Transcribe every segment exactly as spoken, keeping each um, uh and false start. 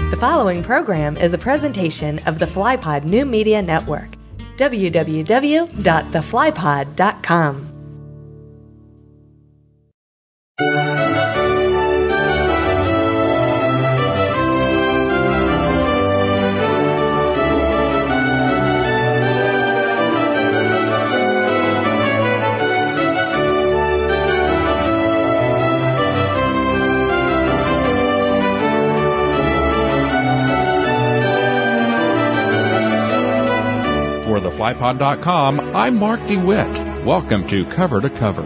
The following program is a presentation of the FlyPod New Media Network. w w w dot the fly pod dot com. For the fly pod dot com, I'm Mark DeWitt. Welcome to Cover to Cover.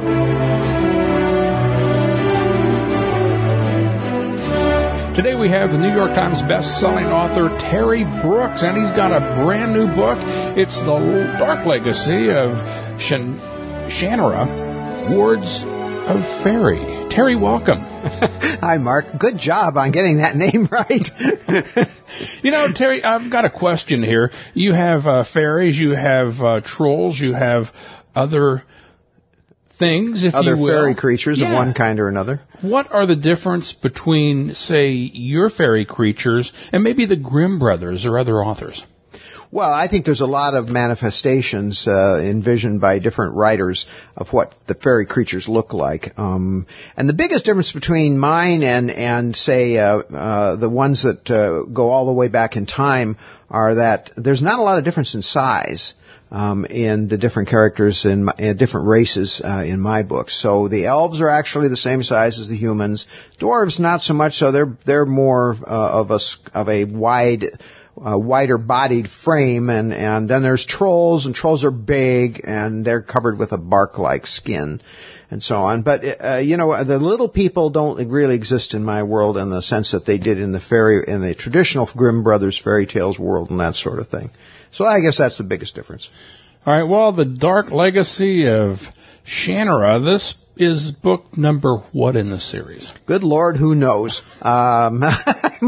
Today we have the New York Times best-selling author Terry Brooks, and he's got a brand new book. It's The Dark Legacy of Shan- Shannara, Wards of Faerie. Terry, welcome. Hi, Mark. Good job on getting that name right. You know, Terry, I've got a question here. You have uh, fairies, you have uh, trolls, you have other things, if Other you will. fairy creatures Yeah. of one kind or another. What are the difference between, say, your fairy creatures and maybe the Grimm brothers or other authors? Well, I think there's a lot of manifestations uh, envisioned by different writers of what the fairy creatures look like. Um, and the biggest difference between mine and, and say, uh, uh, the ones that uh, go all the way back in time are that there's not a lot of difference in size. Um, in the different characters in, my, in different races uh, in my books. So the elves are actually the same size as the humans. Dwarves not so much. So they're they're more uh, of a of a wide, uh, wider bodied frame. And and then there's trolls, and trolls are big, and they're covered with a bark like skin, and so on. But uh, you know, the little people don't really exist in my world in the sense that they did in the fairy in the traditional Grimm Brothers fairy tales world and that sort of thing. So I guess that's the biggest difference. All right, well, The Dark Legacy of Shannara, this is book number what in the series? Good Lord, who knows? Um, I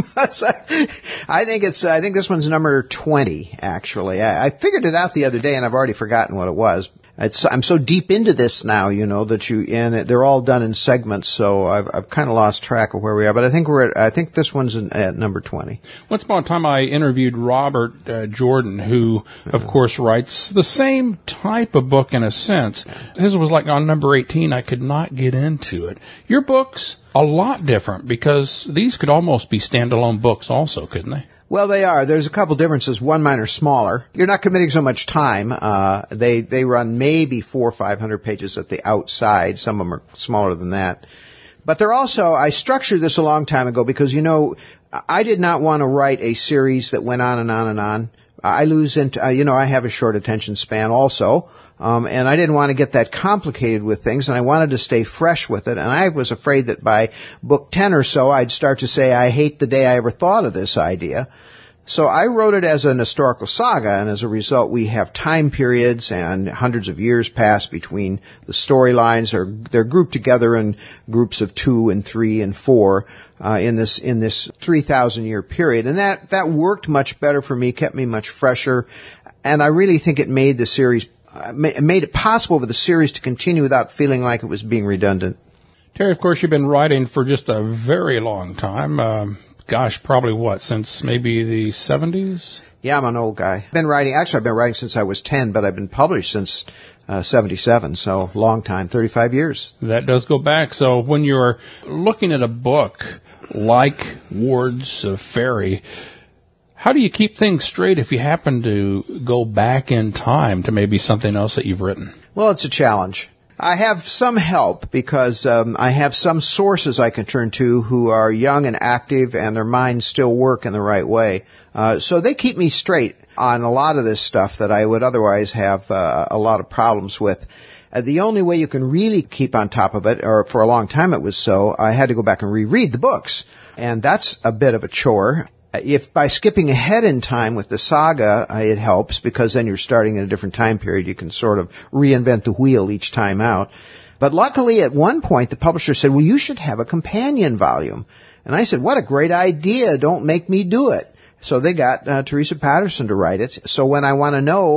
think it's, I think this one's number twenty, actually. I, I figured it out the other day and I've already forgotten what it was. It's, I'm so deep into this now, you know, that you, and they're all done in segments, so I've, I've kind of lost track of where we are, but I think we're at, I think this one's in, at number twenty. Once upon a time I interviewed Robert uh, Jordan, who, of course, writes the same type of book in a sense. His was like on number eighteen, I could not get into it. Your book's a lot different because these could almost be standalone books also, couldn't they? Well, they are. There's a couple differences. One, mine are smaller. You're not committing so much time. Uh, they, they run maybe four or five hundred pages at the outside. Some of them are smaller than that. But they're also, I structured this a long time ago because, you know, I did not want to write a series that went on and on and on. I lose into, uh, you know, I have a short attention span also. Um, and I didn't want to get that complicated with things, and I wanted to stay fresh with it. And I was afraid that by book ten or so, I'd start to say, I hate the day I ever thought of this idea. So I wrote it as an historical saga, and as a result, we have time periods and hundreds of years pass between the storylines. They're, they're grouped together in groups of two and three and four uh, in this in this three thousand year period, and that that worked much better for me, kept me much fresher, and I really think it made the series. Uh, made it possible for the series to continue without feeling like it was being redundant. Terry, of course, you've been writing for just a very long time. Um, gosh, probably what, since maybe the seventies? Yeah, I'm an old guy. I've been writing, actually I've been writing since I was ten, but I've been published since uh, seventy-seven, so long time, thirty-five years. That does go back. So when you're looking at a book like Wards of Faerie, how do you keep things straight if you happen to go back in time to maybe something else that you've written? Well, it's a challenge. I have some help because um, I have some sources I can turn to who are young and active and their minds still work in the right way. Uh, so they keep me straight on a lot of this stuff that I would otherwise have uh, a lot of problems with. Uh, the only way you can really keep on top of it, or for a long time it was so, I had to go back and reread the books. And that's a bit of a chore. If by skipping ahead in time with the saga, uh, it helps because then you're starting in a different time period. You can sort of reinvent the wheel each time out. But luckily at one point the publisher said, well, you should have a companion volume. And I said, what a great idea. Don't make me do it. So they got uh, Teresa Patterson to write it. So when I want to know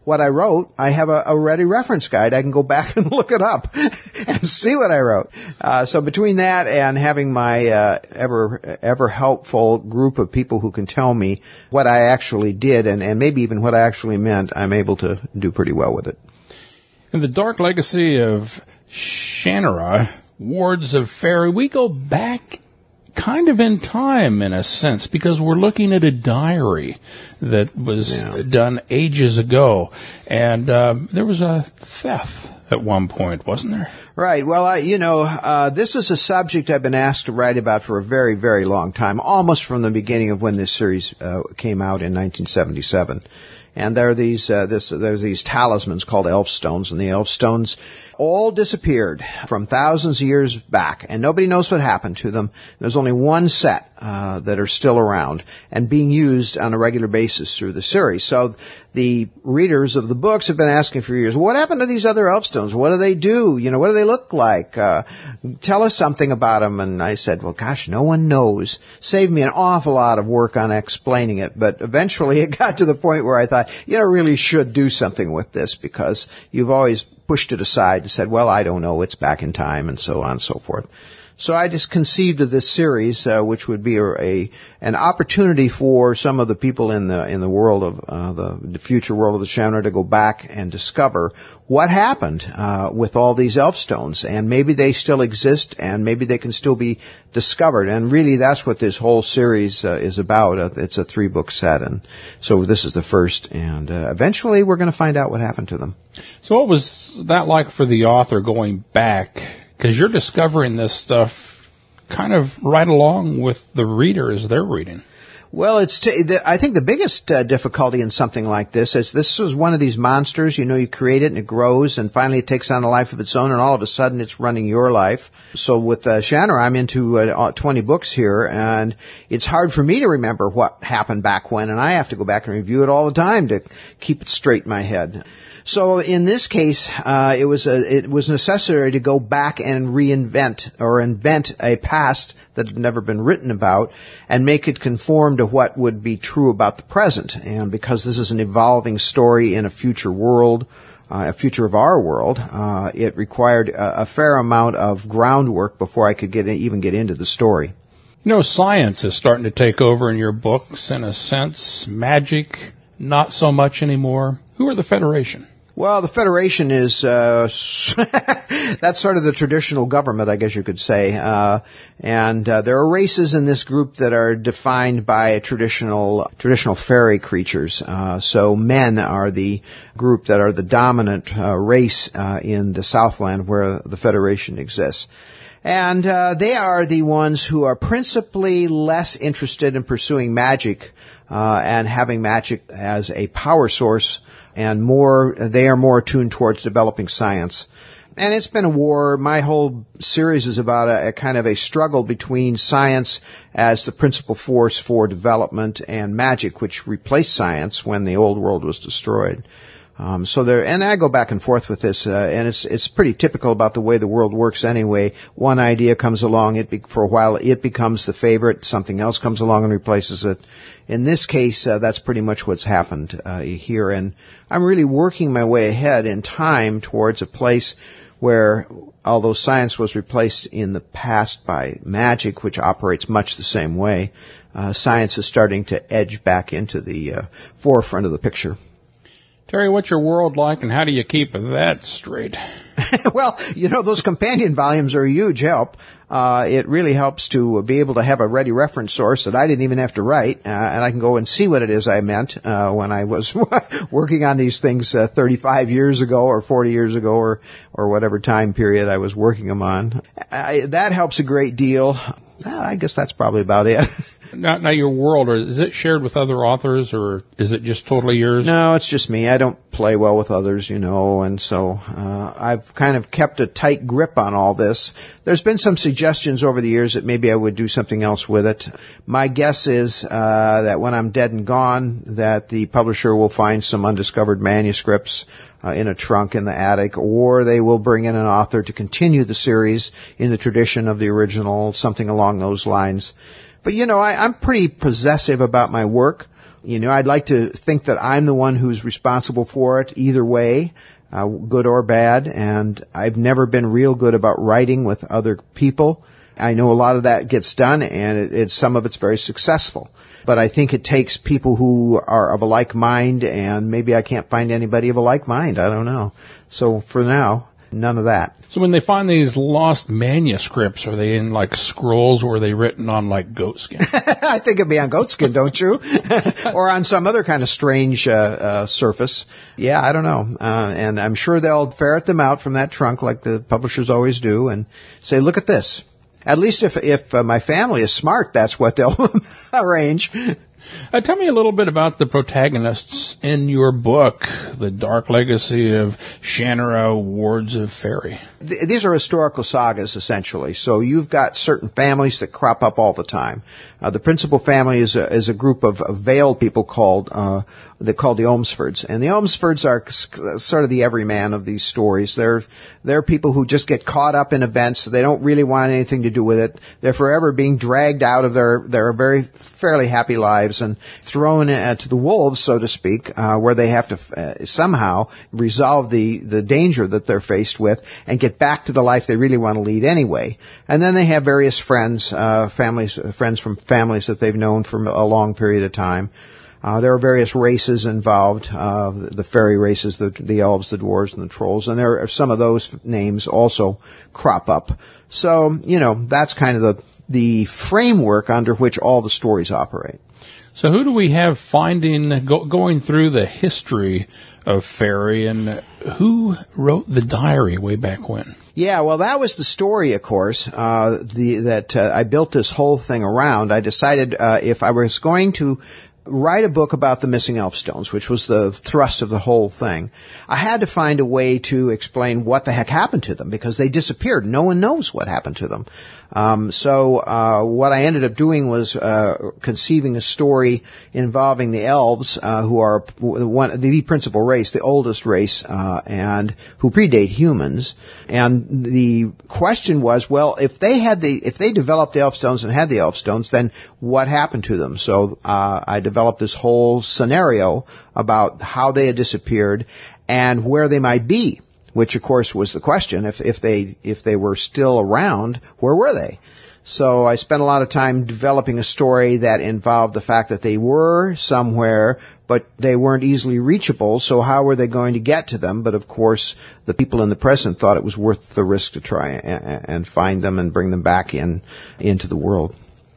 what I wrote, I have a, a ready reference guide. I can go back and look it up and see what I wrote. Uh, so between that and having my uh, ever ever helpful group of people who can tell me what I actually did and, and maybe even what I actually meant, I'm able to do pretty well with it. In the Dark Legacy of Shannara, Wards of Faerie, we go back kind of in time in a sense because we're looking at a diary that was yeah. done ages ago, and uh, there was a theft at one point, wasn't there? Right. Well, I, you know, uh, this is a subject I've been asked to write about for a very, very long time, almost from the beginning of when this series uh, came out in nineteen seventy-seven. And there are these, uh, this, there's these talismans called elf stones, and the elf stones all disappeared from thousands of years back, and nobody knows what happened to them. There's only one set, uh, that are still around and being used on a regular basis through the series. So the readers of the books have been asking for years, what happened to these other elf stones? What do they do? You know, what do they look like? Uh, tell us something about them. And I said, well, gosh, no one knows. Saved me an awful lot of work on explaining it. But eventually it got to the point where I thought, you know, really should do something with this because you've always pushed it aside and said, well, I don't know, it's back in time, and so on and so forth. So I just conceived of this series, uh, which would be a, a an opportunity for some of the people in the in the world of uh, the, the future world of the Shannara to go back and discover what happened uh, with all these elf stones, and maybe they still exist, and maybe they can still be discovered. And really, that's what this whole series uh, is about. Uh, it's a three book set, and so this is the first, and uh, eventually we're going to find out what happened to them. So, what was that like for the author going back? Because you're discovering this stuff kind of right along with the reader as they're reading. Well, it's t- the, I think the biggest uh, difficulty in something like this is this is one of these monsters. You know, you create it and it grows, and finally it takes on a life of its own, and all of a sudden it's running your life. So with uh, Shannara, I'm into uh, twenty books here, and it's hard for me to remember what happened back when, and I have to go back and review it all the time to keep it straight in my head. So in this case, uh, it was a, it was necessary to go back and reinvent or invent a past that had never been written about and make it conform to what would be true about the present. And because this is an evolving story in a future world, uh, a future of our world, uh, it required a, a fair amount of groundwork before I could get even get into the story. You know, science is starting to take over in your books in a sense. Magic, not so much anymore. Who are the Federation? Well, the Federation is, uh, that's sort of the traditional government, I guess you could say. Uh, and, uh, there are races in this group that are defined by traditional, traditional fairy creatures. Uh, so men are the group that are the dominant, uh, race, uh, in the Southland where the Federation exists. And, uh, they are the ones who are principally less interested in pursuing magic, uh, and having magic as a power source, and more, they are more attuned towards developing science. And it's been a war. My whole series is about a, a kind of a struggle between science as the principal force for development and magic, which replaced science when the old world was destroyed. Um, so there, and I go back and forth with this, uh, and it's, it's pretty typical about the way the world works anyway. One idea comes along, it be, for a while it becomes the favorite, something else comes along and replaces it. In this case, uh, that's pretty much what's happened, uh, here, and I'm really working my way ahead in time towards a place where, although science was replaced in the past by magic, which operates much the same way, uh, science is starting to edge back into the, uh, forefront of the picture. Terry, what's your world like, and how do you keep that straight? Well, you know, those companion volumes are a huge help. Uh, it really helps to be able to have a ready reference source that I didn't even have to write, uh, and I can go and see what it is I meant uh, when I was working on these things uh, thirty-five years ago or forty years ago or or whatever time period I was working them on. I, that helps a great deal. I guess that's probably about it. Now, now your world, or is it shared with other authors, or is it just totally yours? No, it's just me. I don't play well with others, you know, and so uh, I've kind of kept a tight grip on all this. There's been some suggestions over the years that maybe I would do something else with it. My guess is uh, that when I'm dead and gone, that the publisher will find some undiscovered manuscripts Uh, in a trunk in the attic, or they will bring in an author to continue the series in the tradition of the original, something along those lines. But, you know, I, I'm pretty possessive about my work. You know, I'd like to think that I'm the one who's responsible for it either way, uh, good or bad, and I've never been real good about writing with other people. I know a lot of that gets done, and it, it's some of it's very successful. But I think it takes people who are of a like mind, and maybe I can't find anybody of a like mind. I don't know. So for now, none of that. So when they find these lost manuscripts, are they in like scrolls, or are they written on like goatskin? I think it'd be on goatskin, don't you? Or on some other kind of strange uh, uh, surface. Yeah, I don't know. Uh, and I'm sure they'll ferret them out from that trunk like the publishers always do and say, look at this. At least if if uh, my family is smart, that's what they'll arrange. Uh, tell me a little bit about the protagonists in your book, The Dark Legacy of Shannara, Wards of Faerie. Th- these are historical sagas, essentially. So you've got certain families that crop up all the time. Uh, the principal family is a, is a group of, of veiled people called uh, they're called the Olmsfords, and the Olmsfords are sort of the everyman of these stories. They're they're people who just get caught up in events. They don't really want anything to do with it. They're forever being dragged out of their their very fairly happy lives and thrown uh, to the wolves, so to speak, uh, where they have to uh, somehow resolve the the danger that they're faced with and get back to the life they really want to lead anyway. And then they have various friends, uh, families, friends from families that they've known for a long period of time. Uh, there are various races involved, uh, the, the fairy races, the, the elves, the dwarves, and the trolls, and there are some of those names also crop up. So, you know, that's kind of the, the framework under which all the stories operate. So who do we have finding, go, going through the history of Faerie, and who wrote the diary way back when? Yeah, well, that was the story, of course, uh, the, that uh, I built this whole thing around. I decided uh, if I was going to write a book about the missing Elfstones, which was the thrust of the whole thing, I had to find a way to explain what the heck happened to them, because they disappeared. No one knows what happened to them. Um, so uh, what I ended up doing was uh, conceiving a story involving the elves, uh, who are one the principal race, the oldest race, uh, and who predate humans. And the question was, well, if they had the if they developed the Elfstones and had the Elfstones, then what happened to them? So uh, I developed this whole scenario about how they had disappeared and where they might be. Which, of course, was the question. If, if they, if they were still around, where were they? So I spent a lot of time developing a story that involved the fact that they were somewhere, but they weren't easily reachable. So how were they going to get to them? But of course, the people in the present thought it was worth the risk to try and, and find them and bring them back in, into the world.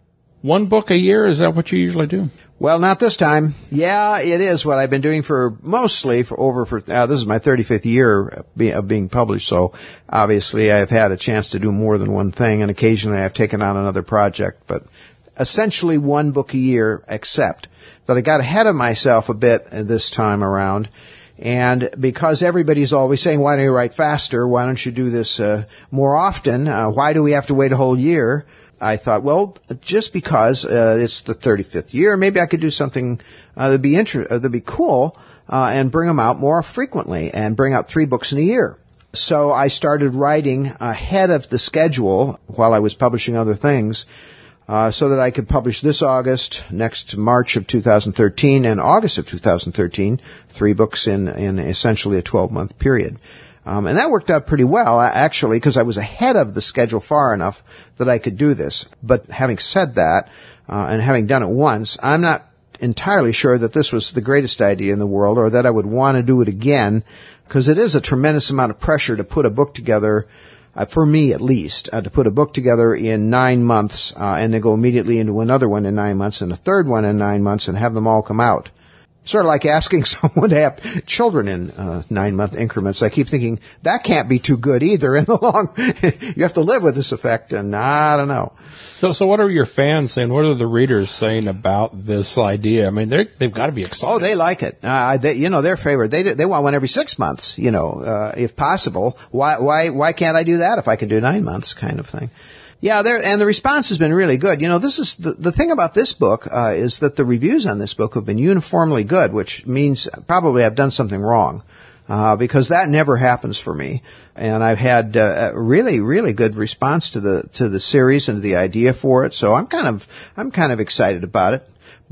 One book a year, is that what you usually do? Well, not this time. Yeah, it is what I've been doing for mostly for over for, uh, this is my thirty-fifth year of being published. So obviously I've had a chance to do more than one thing, and occasionally I've taken on another project, but essentially one book a year, except that I got ahead of myself a bit this time around. And because everybody's always saying, why don't you write faster? Why don't you do this, uh, more often? Uh, why do we have to wait a whole year? I thought, well, just because uh, it's the thirty-fifth year, maybe I could do something uh, that'd be inter- uh, that'd be cool, uh, and bring them out more frequently, and bring out three books in a year. So I started writing ahead of the schedule while I was publishing other things, uh, so that I could publish this August, next March of two thousand thirteen, and August of two thousand thirteen, three books in in essentially a twelve-month period. Um, and that worked out pretty well, actually, because I was ahead of the schedule far enough that I could do this. But having said that, uh, and having done it once, I'm not entirely sure that this was the greatest idea in the world, or that I would want to do it again, because it is a tremendous amount of pressure to put a book together, uh, for me at least, uh, to put a book together in nine months, uh, and then go immediately into another one in nine months, and a third one in nine months, and have them all come out. Sort of like asking someone to have children in uh, nine-month increments. I keep thinking, that can't be too good either in the long... You have to live with this effect, and I don't know. So so what are your fans saying? What are the readers saying about this idea? I mean, they're, they've got to be excited. Oh, they like it. Uh, they, you know, their favorite. They they want one every six months, you know, uh, if possible. Why why why can't I do that if I can do nine months kind of thing? Yeah, there, and the response has been really good. You know, this is, the, the thing about this book, uh, is that the reviews on this book have been uniformly good, which means probably I've done something wrong, uh, because that never happens for me. And I've had, uh, a really, really good response to the, to the series and to the idea for it. So I'm kind of, I'm kind of excited about it.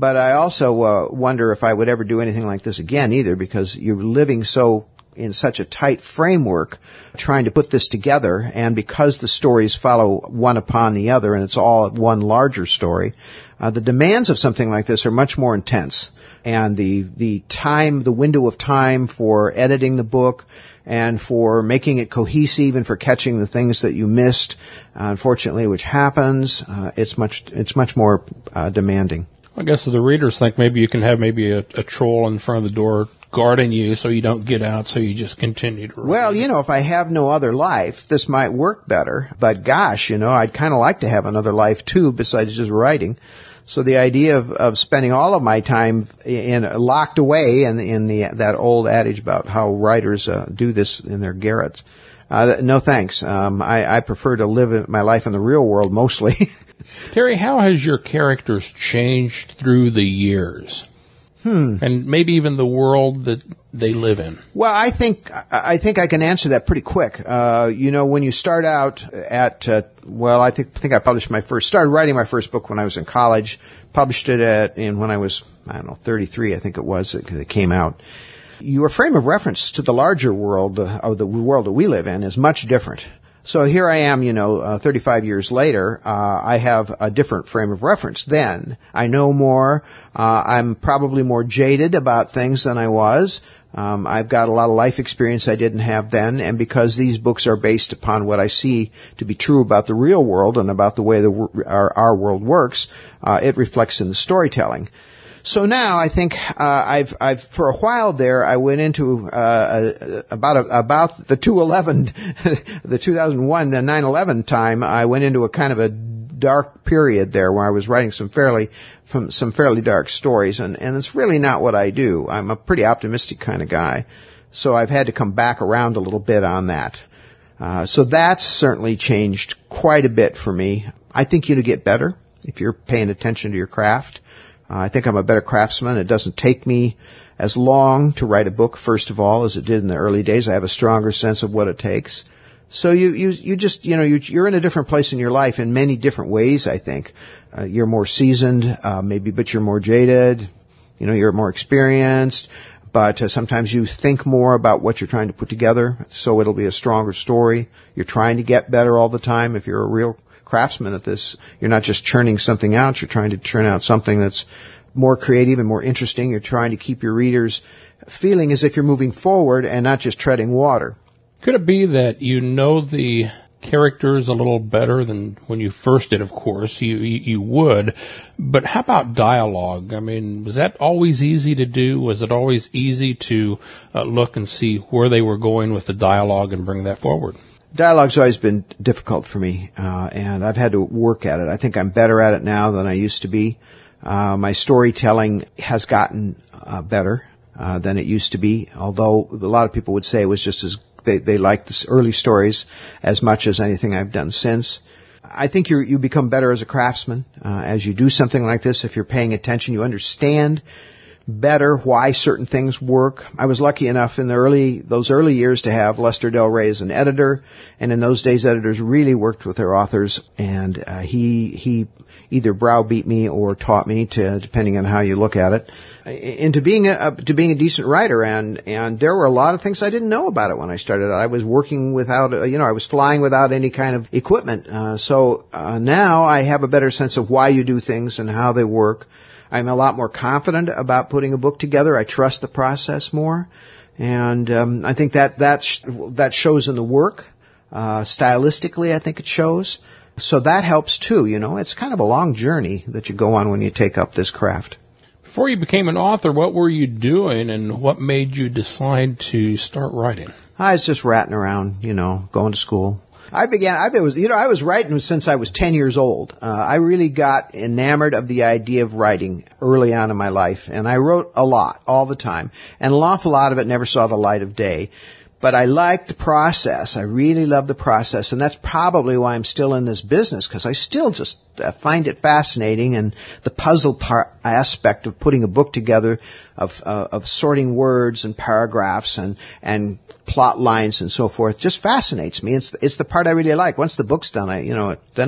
But I also uh, wonder if I would ever do anything like this again either, because you're living so in such a tight framework trying to put this together, and because the stories follow one upon the other and it's all one larger story, uh, the demands of something like this are much more intense. And the the time, the window of time for editing the book and for making it cohesive and for catching the things that you missed, uh, unfortunately, which happens, uh, it's much it's much more uh, demanding. I guess the readers think maybe you can have maybe a, a troll in front of the door guarding you so you don't get out, so you just continue to read. Well, you know, if I have no other life, this might work better. But gosh, you know, I'd kind of like to have another life too besides just writing. So the idea of, of spending all of my time in locked away in, in the that old adage about how writers uh, do this in their garrets, uh, no thanks. Um, I, I prefer to live my life in the real world mostly. Terry, how has your characters changed through the years? Hmm. And maybe even the world that they live in? Well, I think I think I can answer that pretty quick. Uh, you know, when you start out at, uh, well, I think think I published my first, started writing my first book when I was in college, published it at, in when I was, I don't know, thirty-three, I think it was, it, it came out. Your frame of reference to the larger world, uh, of the world that we live in, is much different. So here I am, you know, uh, thirty-five years later, uh, I have a different frame of reference then. I know more, uh, I'm probably more jaded about things than I was. Um, I've got a lot of life experience I didn't have then, and because these books are based upon what I see to be true about the real world and about the way the, our, our world works, uh, it reflects in the storytelling. So now I think uh, I've I've for a while there I went into uh, a, about a, about the two eleven the two thousand one the nine eleven time. I went into a kind of a dark period there where I was writing some fairly from some fairly dark stories, and and it's really not what I do. I'm a pretty optimistic kind of guy, so I've had to come back around a little bit on that. Uh, so that's certainly changed quite a bit for me. I think you get better if you're paying attention to your craft. Uh, I think I'm a better craftsman. It doesn't take me as long to write a book, first of all, as it did in the early days. I have a stronger sense of what it takes. So you, you, you just, you know, you, you're in a different place in your life in many different ways, I think. Uh, you're more seasoned, uh, maybe, but you're more jaded. You know, you're more experienced, but uh, sometimes you think more about what you're trying to put together, so it'll be a stronger story. You're trying to get better all the time. If you're a real craftsman at this, you're not just churning something out, you're trying to churn out something that's more creative and more interesting. You're trying to keep your readers feeling as if you're moving forward and not just treading water. Could it be that you know the characters a little better than when you first did? Of course, you, you, you would, but how about dialogue? I mean, was that always easy to do? Was it always easy to uh, look and see where they were going with the dialogue and bring that forward? Dialogue's always been difficult for me, uh, and I've had to work at it. I think I'm better at it now than I used to be. Uh, my storytelling has gotten uh, better uh, than it used to be, although a lot of people would say it was just as they, they liked the early stories as much as anything I've done since. I think you you become better as a craftsman uh, as you do something like this. If you're paying attention, you understand better why certain things work. I was lucky enough in the early, those early years to have Lester Del Rey as an editor. And in those days, editors really worked with their authors. And, uh, he, he either browbeat me or taught me to, depending on how you look at it, into being a, to being a decent writer. And, and there were a lot of things I didn't know about it when I started. I was working without, uh, you know, I was flying without any kind of equipment. Uh, so, uh, now I have a better sense of why you do things and how they work. I'm a lot more confident about putting a book together. I trust the process more. And um, I think that that, sh- that shows in the work. Uh, stylistically, I think it shows. So that helps too, you know. It's kind of a long journey that you go on when you take up this craft. Before you became an author, what were you doing and what made you decide to start writing? I was just ratting around, you know, going to school. I began, I was, you know, I was writing since I was ten years old. Uh, I really got enamored of the idea of writing early on in my life, and I wrote a lot, all the time, and an awful lot of it never saw the light of day. But I liked the process. I really loved the process, and that's probably why I'm still in this business, because I still just uh, find it fascinating, and the puzzle part aspect of putting a book together, of uh, of sorting words and paragraphs and and plot lines and so forth, just fascinates me. It's it's the part I really like. Once the book's done, I you know then it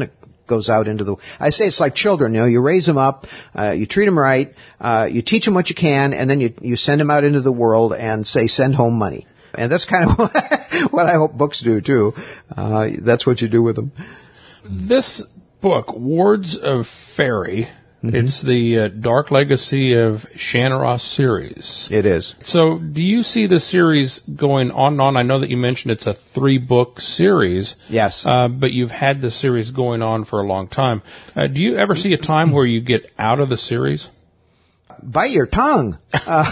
goes out into the, I say it's like children, you know, you raise them up, uh, you treat them right, uh, you teach them what you can, and then you, you send them out into the world and say, send home money. And that's kind of what I hope books do too. Uh, that's what you do with them. This book, Wards of Faerie, mm-hmm. it's the uh, Dark Legacy of Shannara series. It is. So do you see the series going on and on? I know that you mentioned it's a three-book series. Yes. Uh, but you've had the series going on for a long time. Uh, do you ever see a time where you get out of the series? Bite your tongue. Uh,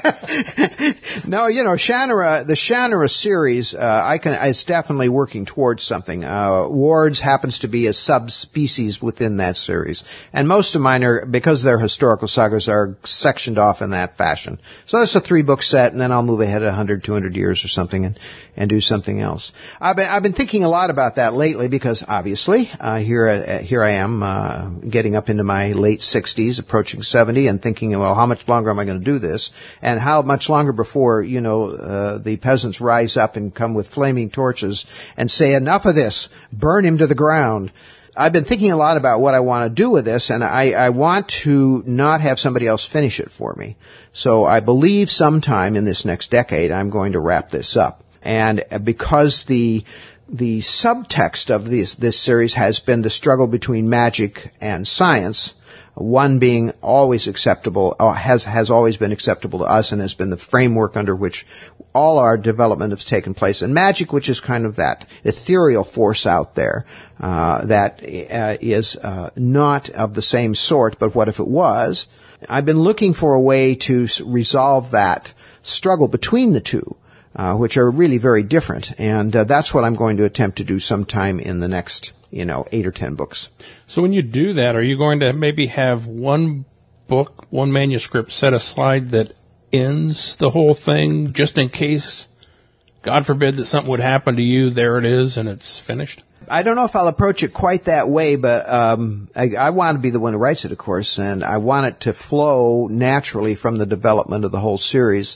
no, you know, Shannara, the Shannara series, uh, I can, it's definitely working towards something. Uh, Wards happens to be a subspecies within that series. And most of mine are, because they're historical sagas, are sectioned off in that fashion. So that's a three book set, and then I'll move ahead one hundred, two hundred years or something and, and do something else. I've been, I've been thinking a lot about that lately because obviously, uh, here, uh, here I am, uh, getting up into my late sixties, approaching seventy, and thinking, well, how much longer am I going to do this? And how much longer before, you know, uh, the peasants rise up and come with flaming torches and say, enough of this, burn him to the ground. I've been thinking a lot about what I want to do with this, and I, I want to not have somebody else finish it for me. So I believe sometime in this next decade, I'm going to wrap this up. And because the the subtext of this, this series has been the struggle between magic and science, one being always acceptable, uh, has has always been acceptable to us and has been the framework under which all our development has taken place. And magic, which is kind of that ethereal force out there, uh, that uh, is uh, not of the same sort, but what if it was? I've been looking for a way to resolve that struggle between the two, uh, which are really very different. And uh, that's what I'm going to attempt to do sometime in the next, you know, eight or ten books. So when you do that, are you going to maybe have one book, one manuscript set aside that ends the whole thing just in case, God forbid, that something would happen to you? There it is, and it's finished? I don't know if I'll approach it quite that way, but um, I, I want to be the one who writes it, of course, and I want it to flow naturally from the development of the whole series.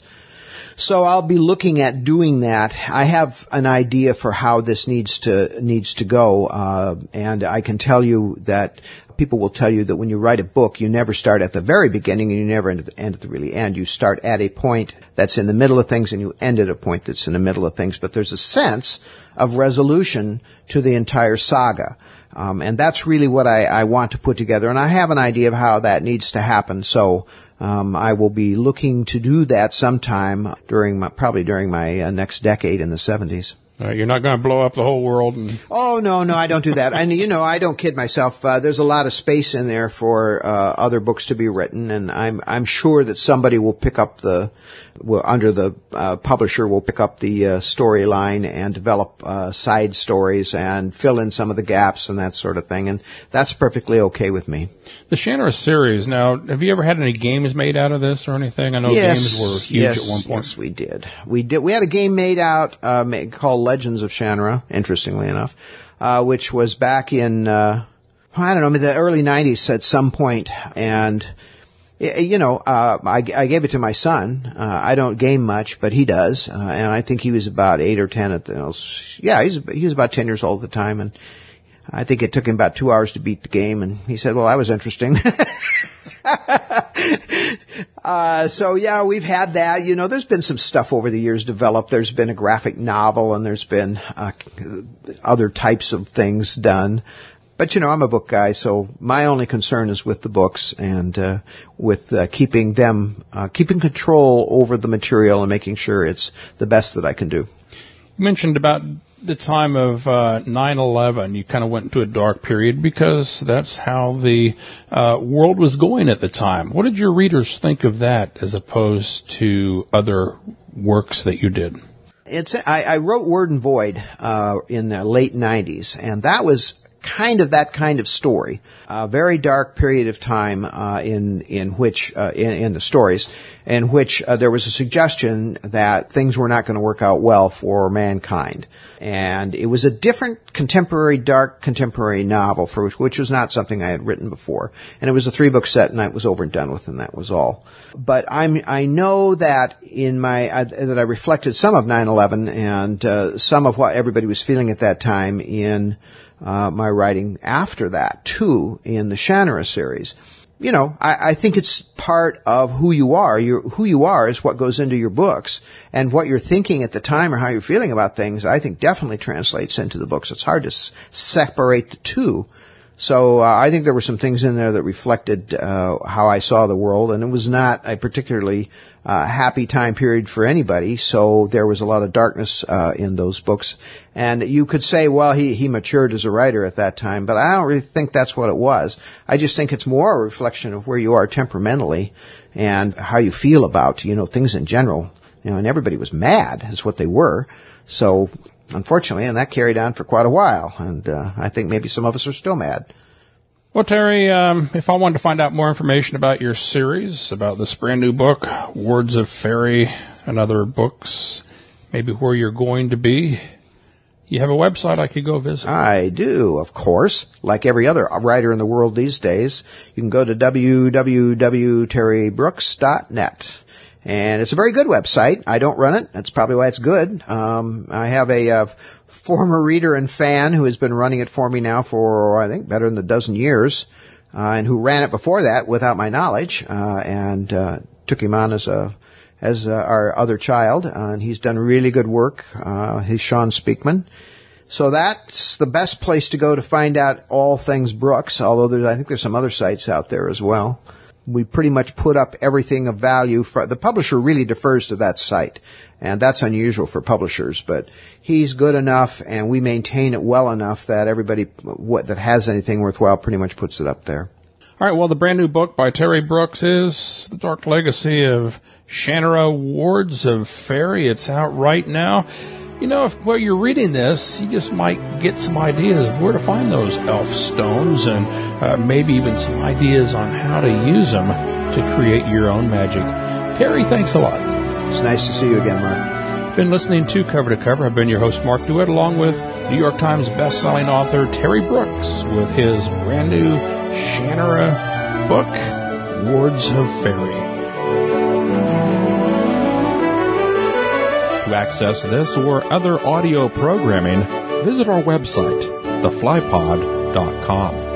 So I'll be looking at doing that. I have an idea for how this needs to needs to go, uh, and I can tell you that people will tell you that when you write a book, you never start at the very beginning and you never end at the, end at the really end. You start at a point that's in the middle of things and you end at a point that's in the middle of things. But there's a sense of resolution to the entire saga. Um, and that's really what I, I want to put together. And I have an idea of how that needs to happen. So um, I will be looking to do that sometime during my, probably during my uh, next decade in the seventies. Uh, you're not going to blow up the whole world. And Oh, no, no, I don't do that. And, you know, I don't kid myself. Uh, there's a lot of space in there for uh, other books to be written, and I'm I'm sure that somebody will pick up the, will, under the uh, publisher will pick up the uh, storyline and develop uh, side stories and fill in some of the gaps and that sort of thing, and that's perfectly okay with me. The Shannara series, now, have you ever had any games made out of this or anything? I know yes, games were huge yes, at one point. Yes, we did. We did. We had a game made out uh, made, called Legends of Shannara, interestingly enough, uh, which was back in, uh, I don't know, the early nineties at some point, and you know, uh, I, I gave it to my son. Uh, I don't game much, but he does, uh, and I think he was about eight or ten at the, yeah, he's he was about ten years old at the time, and I think it took him about two hours to beat the game, and he said, well, that was interesting. uh, so yeah, we've had that. You know, there's been some stuff over the years developed. There's been a graphic novel, and there's been uh, other types of things done. But, you know, I'm a book guy, so my only concern is with the books and uh, with uh, keeping them, uh, keeping control over the material and making sure it's the best that I can do. You mentioned about the time of uh, nine eleven. You kind of went into a dark period because that's how the uh, world was going at the time. What did your readers think of that as opposed to other works that you did? It's I, I wrote Word and Void uh, in the late nineties, and that was kind of that kind of story. A very dark period of time uh, in in which uh, in, in the stories, in which uh, there was a suggestion that things were not going to work out well for mankind, and it was a different contemporary, dark contemporary novel for which, which was not something I had written before. And it was a three book set, and it was over and done with, and that was all. But I'm I know that in my uh, that I reflected some of nine eleven and uh, some of what everybody was feeling at that time in uh, my writing after that, too, in the Shannara series. You know, I, I think it's part of who you are. You're, who you are is what goes into your books. And what you're thinking at the time or how you're feeling about things, I think definitely translates into the books. It's hard to s- separate the two. So uh, I think there were some things in there that reflected uh, how I saw the world, and it was not a particularly uh, happy time period for anybody. So there was a lot of darkness uh, in those books, and you could say, well, he he matured as a writer at that time, but I don't really think that's what it was. I just think it's more a reflection of where you are temperamentally and how you feel about, you know, things in general. You know, and everybody was mad, is what they were. So. Unfortunately, and that carried on for quite a while, and uh, I think maybe some of us are still mad. Well, Terry, um, if I wanted to find out more information about your series, about this brand new book, Words of Fairy, and other books, maybe where you're going to be, you have a website I could go visit. I do, of course. Like every other writer in the world these days, you can go to w w w dot terry brooks dot net. And it's a very good website. I don't run it. That's probably why it's good. Um, I have a uh, former reader and fan who has been running it for me now for, I think, better than a dozen years, uh, and who ran it before that without my knowledge, uh, and uh, took him on as a as uh, our other child. Uh, and he's done really good work. Uh, he's Sean Speakman. So that's the best place to go to find out all things Brooks, although there's, I think there's some other sites out there as well. We pretty much put up everything of value. For the publisher really defers to that site, and that's unusual for publishers, but he's good enough and we maintain it well enough that everybody what, that has anything worthwhile pretty much puts it up there. All right, well, the brand new book by Terry Brooks is The Dark Legacy of Shannara, Words of Fairy. It's out right now. You know, if while you're reading this, you just might get some ideas of where to find those elf stones, and uh, maybe even some ideas on how to use them to create your own magic. Terry, thanks a lot. It's nice to see you again, Mark. Been listening to Cover to Cover. I've been your host, Mark DeWitt, along with New York Times best-selling author Terry Brooks with his brand new Shannara book, Words of Fairy. To access this or other audio programming, visit our website, the fly pod dot com.